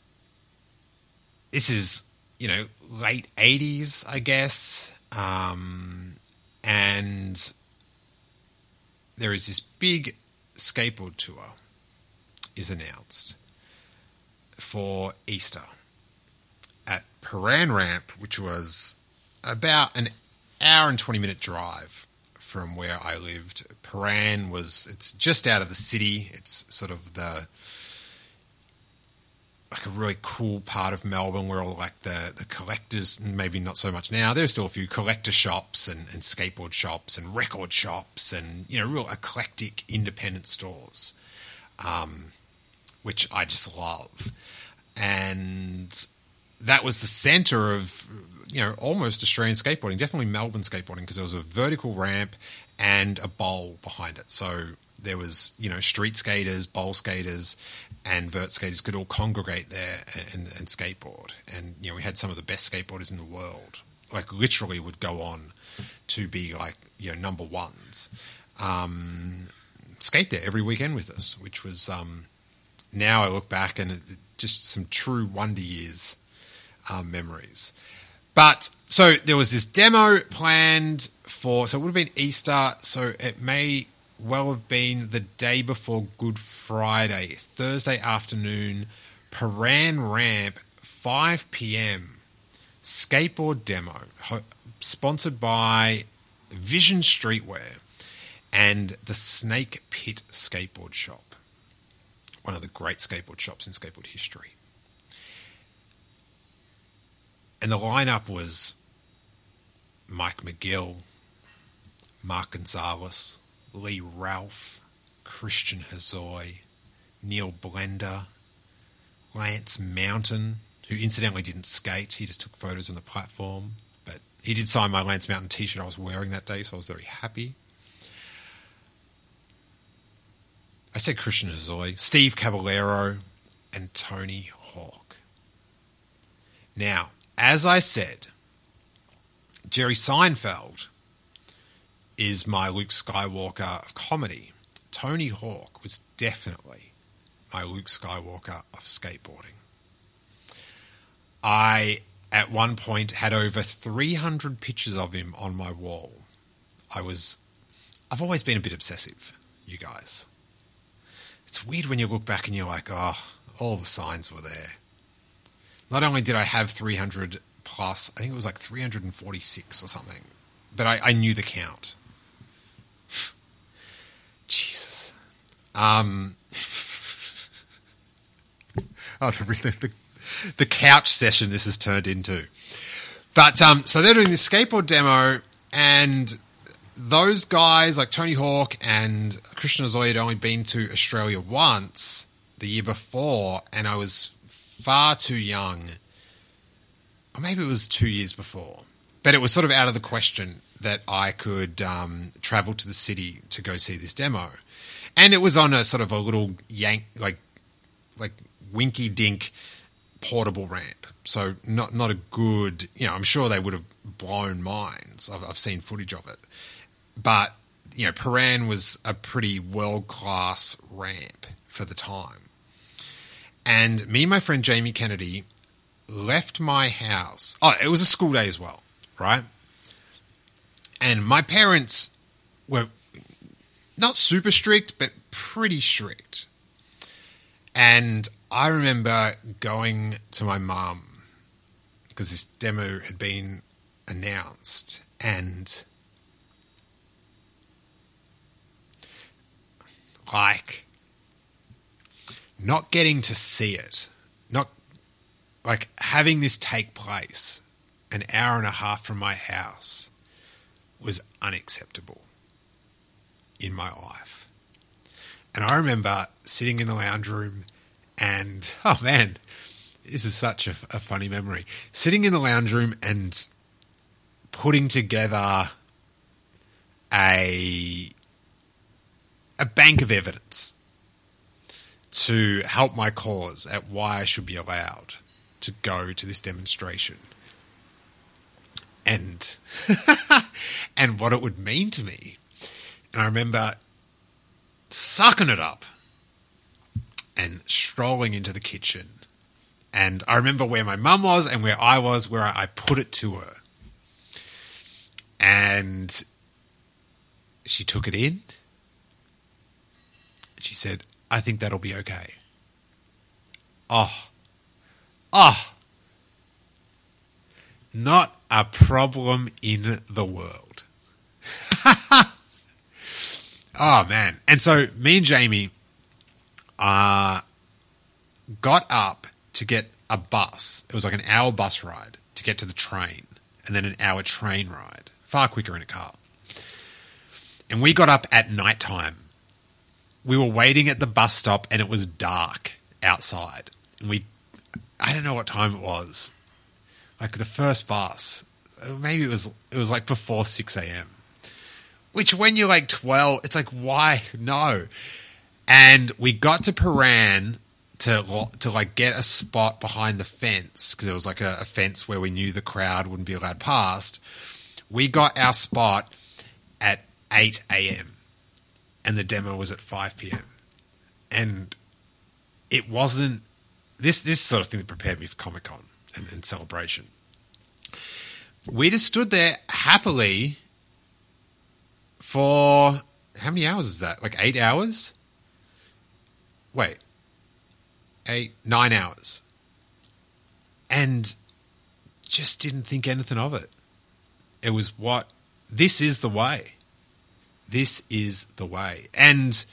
this is, you know, late eighties, I guess. Um, and there is this big skateboard tour is announced for Easter at Paran Ramp, which was about an hour and twenty minute drive from where I lived. Paran was, it's just out of the city. It's sort of the, like a really cool part of Melbourne where all like the, the collectors, maybe not so much now, there's still a few collector shops and, and skateboard shops and record shops and, you know, real eclectic independent stores, um, which I just love. And that was the center of, you know, almost Australian skateboarding, definitely Melbourne skateboarding, because there was a vertical ramp and a bowl behind it. So there was, you know, street skaters, bowl skaters, and vert skaters could all congregate there and, and skateboard. And, you know, we had some of the best skateboarders in the world, like literally would go on to be like, you know, number ones. Um, skate there every weekend with us, which was, um, now I look back and it, just some true wonder years um, memories. But so there was this demo planned for, so it would have been Easter, so it may well have been the day before Good Friday, Thursday afternoon, Paran Ramp, five p.m, skateboard demo, sponsored by Vision Streetwear and the Snake Pit Skateboard Shop, one of the great skateboard shops in skateboard history. And the lineup was Mike McGill, Mark Gonzalez, Lee Ralph, Christian Hosoi, Neil Blender, Lance Mountain, who incidentally didn't skate. He just took photos on the platform. But he did sign my Lance Mountain t-shirt I was wearing that day, so I was very happy. I said Christian Hosoi, Steve Caballero, and Tony Hawk. Now, as I said, Jerry Seinfeld is my Luke Skywalker of comedy. Tony Hawk was definitely my Luke Skywalker of skateboarding. I, at one point, had over three hundred pictures of him on my wall. I was, I've always been a bit obsessive, you guys. It's weird when you look back and you're like, oh, all the signs were there. Not only did I have three hundred plus, I think it was like three hundred forty-six or something, but I, I knew the count. Jesus. Um, oh, the, the, the couch session this has turned into. But um, so they're doing this skateboard demo, and those guys like Tony Hawk and Christian Hosoi had only been to Australia once the year before, and I was far too young, or maybe it was two years before, but it was sort of out of the question that I could um, travel to the city to go see this demo. And it was on a sort of a little yank, like, like winky dink portable ramp. So not, not a good, you know, I'm sure they would have blown minds. I've, I've seen footage of it, but you know, Paran was a pretty world-class ramp for the time. And me and my friend Jamie Kennedy left my house. Oh, it was a school day as well, right? And my parents were not super strict, but pretty strict. And I remember going to my mum, because this demo had been announced, and like not getting to see it, not like having this take place an hour and a half from my house was unacceptable in my life. And I remember sitting in the lounge room and, oh man, this is such a, a funny memory. Sitting in the lounge room and putting together a, a bank of evidence to help my cause at why I should be allowed to go to this demonstration. And and what it would mean to me. And I remember sucking it up and strolling into the kitchen. And I remember where my mum was and where I was, where I put it to her. And she took it in. She said, I think that'll be okay. Oh. Oh. Not a problem in the world. Oh, man. And so me and Jamie uh, got up to get a bus. It was like an hour bus ride to get to the train, and then an hour train ride. Far quicker in a car. And we got up at nighttime. We were waiting at the bus stop, and it was dark outside. And we, I don't know what time it was. Like the first bus, maybe it was it was like before six a.m. Which when you're like twelve, it's like, why? No. And we got to Paran to, to like get a spot behind the fence, because there was like a, a fence where we knew the crowd wouldn't be allowed past. We got our spot at eight a.m. and the demo was at five p.m. And it wasn't, this, this sort of thing that prepared me for Comic-Con. And, and celebration. We just stood there happily for, how many hours is that? Like eight hours? Wait. Eight, nine hours. And just didn't think anything of it. It was what, this is the way. This is the way. And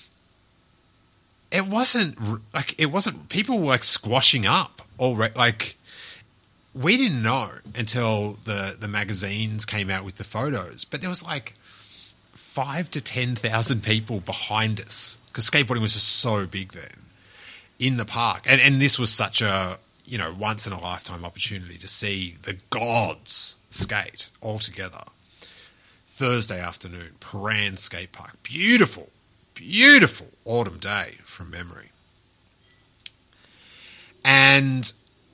it wasn't, like, it wasn't, people were like squashing up already, like, we didn't know until the, the magazines came out with the photos, but there was like five to ten thousand people behind us because skateboarding was just so big then in the park, and and this was such a, you know, once in a lifetime opportunity to see the gods skate all together. Thursday afternoon, Paran Skate Park, beautiful, beautiful autumn day from memory, and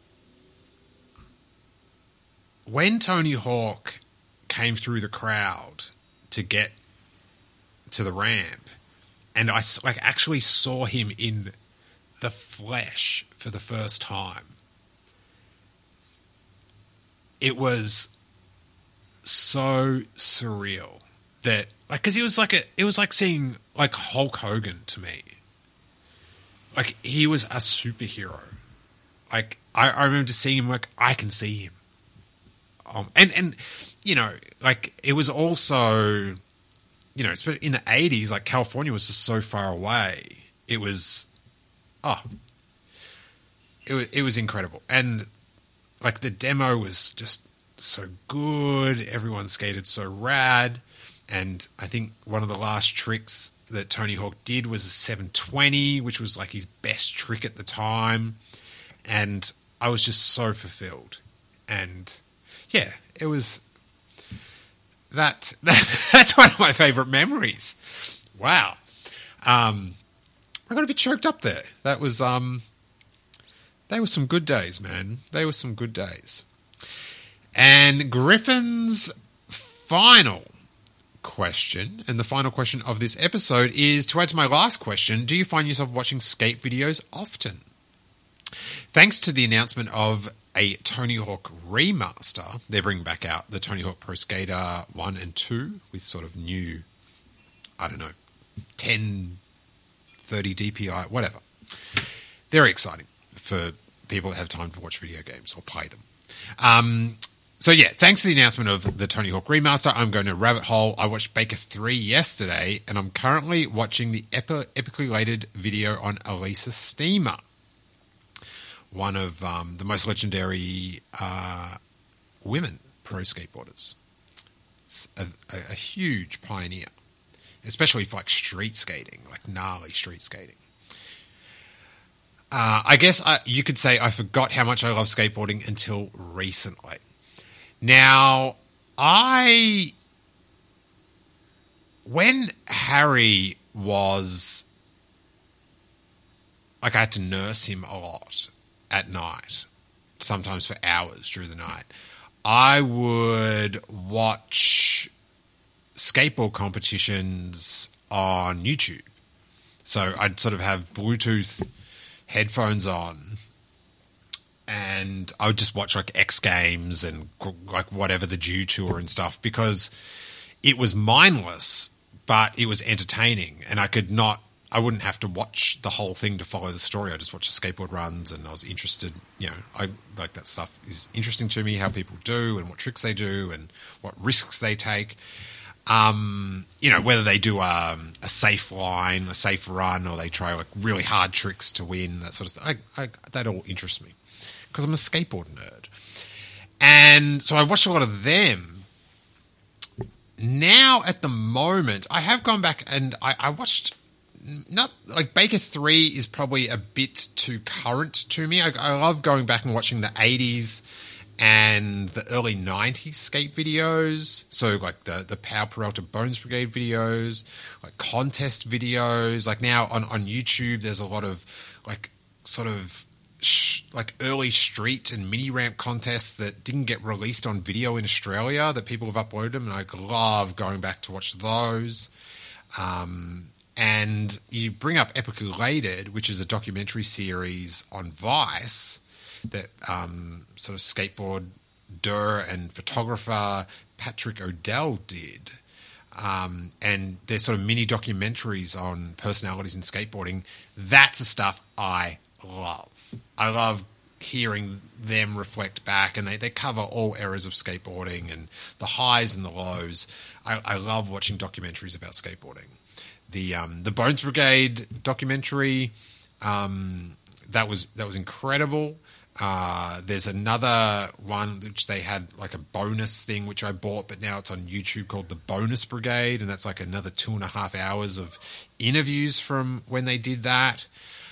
when Tony Hawk came through the crowd to get to the ramp, and I like actually saw him in the flesh for the first time, it was so surreal that, like, because it was like a, it was like seeing like Hulk Hogan to me. Like, he was a superhero. Like, I, I remember seeing him. Like, I can see him. Um, and, and, you know, like, it was also, you know, in the eighties, like, California was just so far away. It was, oh, it was, it was incredible. And, like, the demo was just so good. Everyone skated so rad. And I think one of the last tricks that Tony Hawk did was a seven twenty, which was, like, his best trick at the time. And I was just so fulfilled. And yeah, it was that, that that's one of my favorite memories. Wow. Um, I got a bit choked up there. That was, um, they were some good days, man. They were some good days. And Griffin's final question, and the final question of this episode, is to add to my last question: do you find yourself watching skate videos often? Thanks to the announcement of a Tony Hawk remaster, they're bringing back out the Tony Hawk Pro Skater one and two with sort of new, I don't know, ten, thirty D P I, whatever. Very exciting for people that have time to watch video games or play them. Um, So yeah, thanks to the announcement of the Tony Hawk Remaster, I'm going to rabbit hole. I watched Baker three yesterday, and I'm currently watching the epi- epically rated video on Elisa Steamer, one of um, the most legendary uh, women pro skateboarders. It's a, a, a huge pioneer, especially for like street skating, like gnarly street skating. Uh, I guess I, you could say I forgot how much I love skateboarding until recently. Now, I, when Harry was, like I had to nurse him a lot at night, sometimes for hours during the night, I would watch skateboard competitions on YouTube. So I'd sort of have Bluetooth headphones on, and I would just watch like X Games and like whatever the Dew Tour and stuff, because it was mindless, but it was entertaining, and I could not, I wouldn't have to watch the whole thing to follow the story. I just watched the skateboard runs, and I was interested, you know, I like that stuff is interesting to me, how people do and what tricks they do and what risks they take. Um, you know, whether they do um, a safe line, a safe run, or they try like really hard tricks to win, that sort of stuff. I, I, that all interests me because I'm a skateboard nerd. And so I watched a lot of them. Now, at the moment, I have gone back and I, I watched, not like Baker three is probably a bit too current to me. I, I love going back and watching the eighties and the early nineties skate videos. So like the, the Powell Peralta Bones Brigade videos, like contest videos. Like now on, on YouTube, there's a lot of like sort of sh- like early street and mini ramp contests that didn't get released on video in Australia that people have uploaded them. And I love going back to watch those. Um, and you bring up Epically Rated, which is a documentary series on Vice that um, sort of skateboarder and photographer Patrick O'Dell did. Um, and they're sort of mini documentaries on personalities in skateboarding. That's the stuff I love. I love hearing them reflect back, and they, they cover all eras of skateboarding and the highs and the lows. I, I love watching documentaries about skateboarding. The um, the Bones Brigade documentary, um, that was that was incredible. Uh, there's another one which they had like a bonus thing which I bought, but now it's on YouTube, called The Bonus Brigade, and that's like another two and a half hours of interviews from when they did that.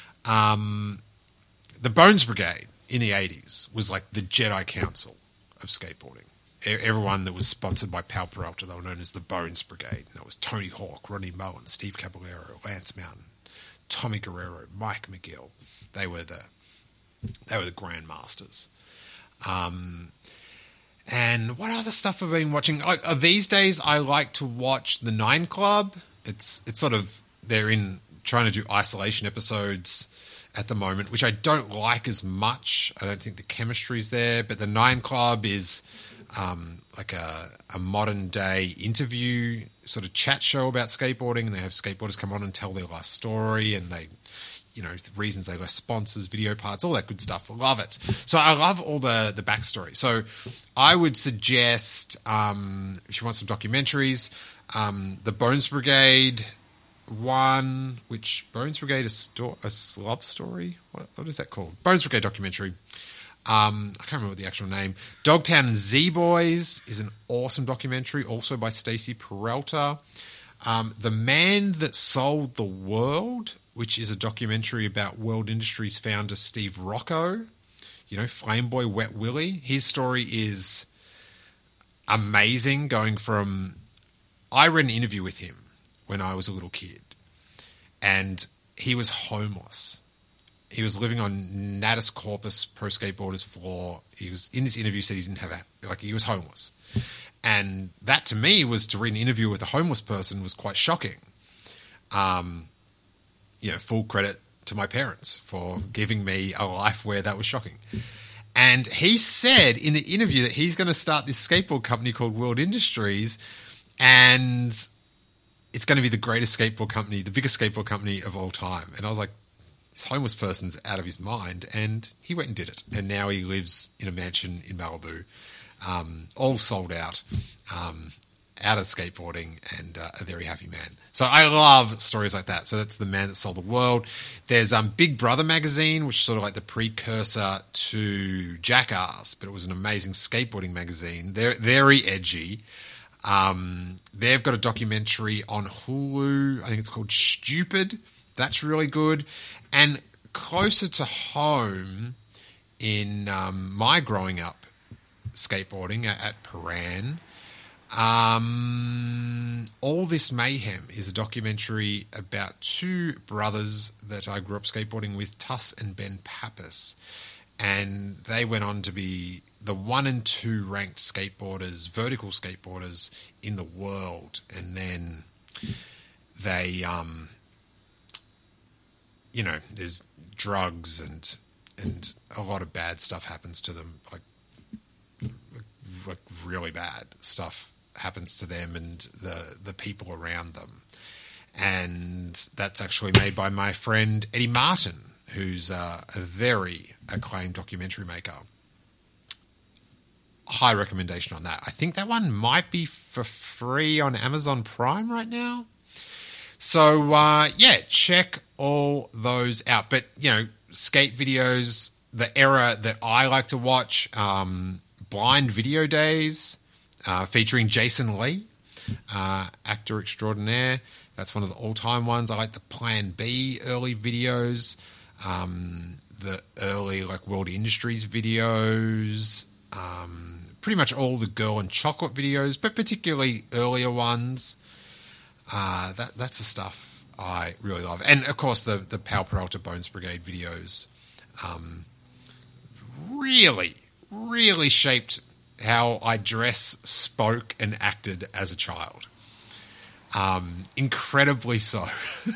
Um, the Bones Brigade in the eighties was like the Jedi Council of skateboarding. Everyone that was sponsored by Powell Peralta, they were known as the Bones Brigade. And that was Tony Hawk, Ronnie Mullen, Steve Caballero, Lance Mountain, Tommy Guerrero, Mike McGill. They were the They were the grandmasters. Um, and what other stuff have I been watching? I, uh, these days, I like to watch The Nine Club. It's it's sort of, they're in trying to do isolation episodes at the moment, which I don't like as much. I don't think the chemistry's there. But The Nine Club is um, like a, a modern day interview sort of chat show about skateboarding. And they have skateboarders come on and tell their life story, and they, you know, the reasons they left sponsors, video parts, all that good stuff. I love it. So I love all the, the backstory. So I would suggest, um, if you want some documentaries, um, the Bones Brigade one, which Bones Brigade, a, sto- a love story? What, what is that called? Bones Brigade documentary. Um, I can't remember the actual name. Dogtown and Z-Boys is an awesome documentary, also by Stacey Peralta. Um, The Man That Sold the World, which is a documentary about World Industries founder Steve Rocco, you know, Flameboy Wet Willie. His story is amazing, going from, I read an interview with him when I was a little kid, and he was homeless. He was living on Natus Corpus Pro Skateboarders floor. He was, in this interview, said he didn't have a, like he was homeless. And that to me was, to read an interview with a homeless person was quite shocking. Um, you know, full credit to my parents for giving me a life where that was shocking. And he said in the interview that he's going to start this skateboard company called World Industries, and it's going to be the greatest skateboard company, the biggest skateboard company of all time. And I was like, this homeless person's out of his mind, and he went and did it. And now he lives in a mansion in Malibu, um, all sold out, um, out of skateboarding, and uh, a very happy man. So I love stories like that. So that's The Man That Sold the World. There's um, Big Brother magazine, which is sort of like the precursor to Jackass, but it was an amazing skateboarding magazine. They're very edgy. Um, they've got a documentary on Hulu. I think it's called Stupid. That's really good. And closer to home, in um, my growing up skateboarding at, at Paran, um, All This Mayhem is a documentary about two brothers that I grew up skateboarding with, Tuss and Ben Pappas. And they went on to be the one and two ranked skateboarders, vertical skateboarders in the world. And then they, um, you know, there's drugs and and a lot of bad stuff happens to them, like, like really bad stuff happens to them and the the people around them. And that's actually made by my friend Eddie Martin, who's uh, a very acclaimed documentary maker. High recommendation on that. I think that one might be for free on Amazon Prime right now. So, uh, yeah, check all those out. But, you know, skate videos, the era that I like to watch, um, Blind Video Days, uh, featuring Jason Lee, uh, actor extraordinaire. That's one of the all-time ones. I like the Plan B early videos, um, the early, like, World Industries videos, um, pretty much all the Girl and Chocolate videos, but particularly earlier ones. Uh, that that's the stuff I really love. And, of course, the, the Pal Peralta Bones Brigade videos um, really, really shaped how I dress, spoke, and acted as a child. Um, incredibly so.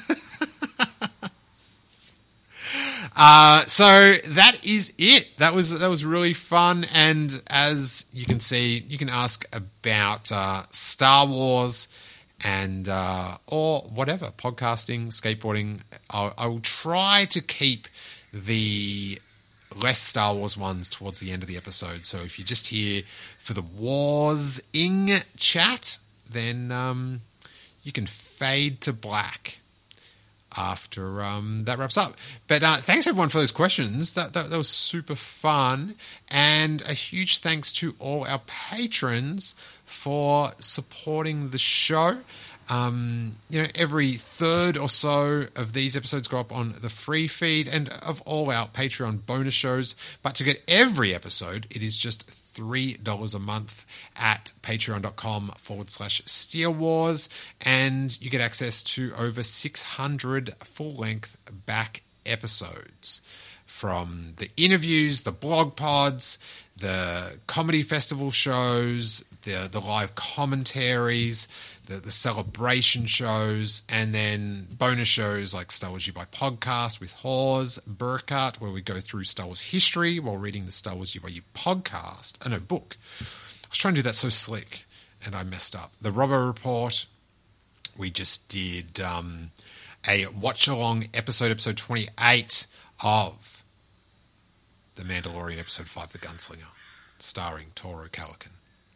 uh, so that is it. That was that was really fun. And as you can see, you can ask about uh, Star Wars and uh, or whatever, podcasting, skateboarding. I'll, I will try to keep the less Star Wars ones towards the end of the episode. So if you're just here for the Wars-ing chat, then um, you can fade to black after um, that wraps up. But uh, thanks everyone for those questions. That, that that was super fun. And a huge thanks to all our patrons for supporting the show. Um, you know, every third or so of these episodes go up on the free feed and of all our Patreon bonus shows. But to get every episode, it is just three dollars a month at patreon.com forward slash Steele Wars. And you get access to over six hundred full-length back episodes. From the interviews, the blog pods, the comedy festival shows, the the live commentaries, the, the celebration shows, and then bonus shows like Star Wars U by Podcast with Hawes Burkhardt, where we go through Star Wars history while reading the Star Wars U by U podcast. Oh, no, book. I was trying to do that so slick, and I messed up. The Robbo Report. We just did um, a watch-along episode, episode twenty-eight of The Mandalorian, episode five, The Gunslinger, starring Toro Calican.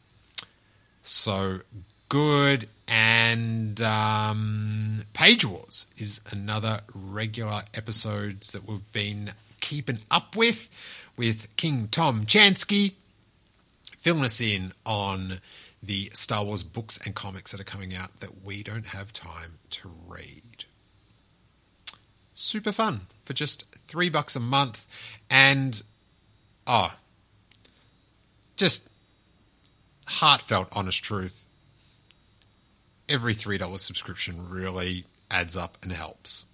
So good. And um, Page Wars is another regular episodes that we've been keeping up with, with King Tom Chansky filling us in on the Star Wars books and comics that are coming out that we don't have time to read. Super fun for just three bucks a month. And, oh, just heartfelt, honest truth. Every three dollars subscription really adds up and helps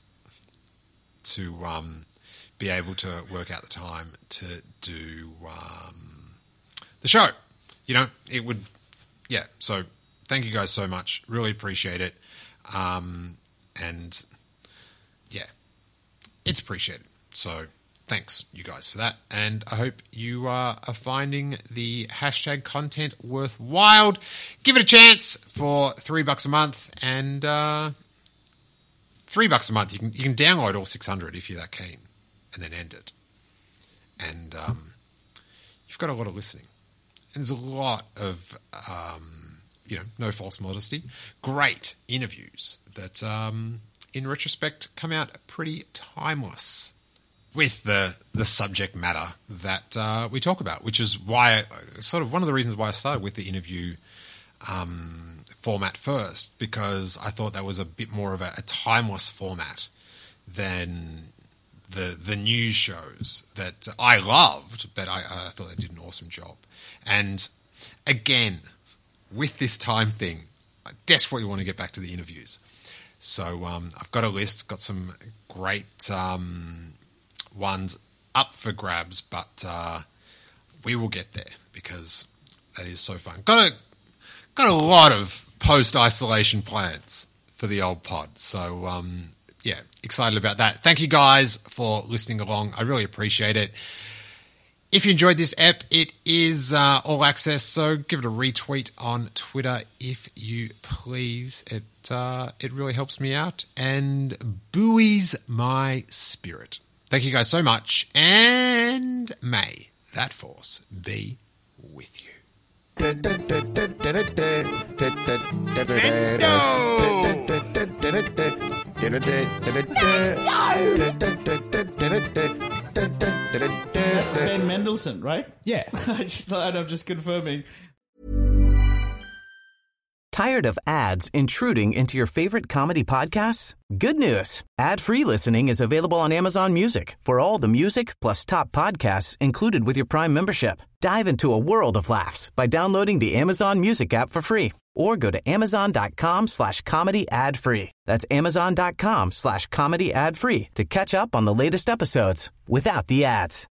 to um, be able to work out the time to do um, the show. You know, it would, yeah. So thank you guys so much. Really appreciate it. Um, and yeah, it's appreciated. So thanks, you guys, for that. And I hope you uh, are finding the hashtag content worthwhile. Give it a chance for three bucks a month. And uh, three bucks a month, you can you can download all six hundred if you're that keen, and then end it. And um, you've got a lot of listening. And there's a lot of, um, you know, no false modesty, great interviews that, um, in retrospect, come out pretty timeless with the the subject matter that uh, we talk about, which is why, I, sort of one of the reasons why I started with the interview um, format first, because I thought that was a bit more of a, a timeless format than the the news shows that I loved, but I, I thought they did an awesome job. And again, with this time thing, I desperately want to get back to the interviews. So um, I've got a list, got some great um, ones up for grabs, but uh, we will get there because that is so fun. Got a got a lot of post-isolation plans for the old pod. So um, yeah, excited about that. Thank you guys for listening along. I really appreciate it. If you enjoyed this ep, it is uh, all access, so give it a retweet on Twitter if you please. It uh, it really helps me out and buoys my spirit. Thank you guys so much, and may that force be with you. That's Ben Mendelsohn, right? Yeah. I just thought I'm just confirming. Tired of ads intruding into your favorite comedy podcasts? Good news. Ad-free listening is available on Amazon Music for all the music plus top podcasts included with your Prime membership. Dive into a world of laughs by downloading the Amazon Music app for free or go to amazon.com slash comedy ad free. That's amazon.com slash comedy ad free to catch up on the latest episodes without the ads.